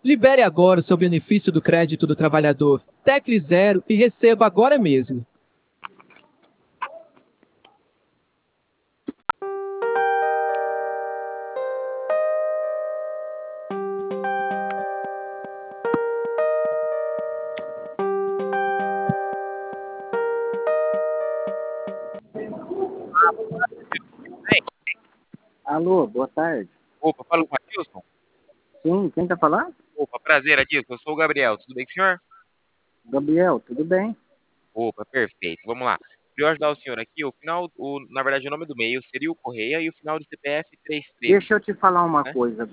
Libere agora o seu benefício do crédito do trabalhador. Tecle zero e receba agora mesmo. Alô, boa tarde. Opa, fala com o Adilson? Sim, quem tá falando? Opa, prazer, Adilson. Eu sou o Gabriel. Tudo bem com o senhor? Gabriel, tudo bem? Opa, perfeito. Vamos lá. Para eu ajudar o senhor aqui, na verdade, o nome do e-mail seria o Correia e o final do CPF 33, Deixa eu te falar uma né? coisa.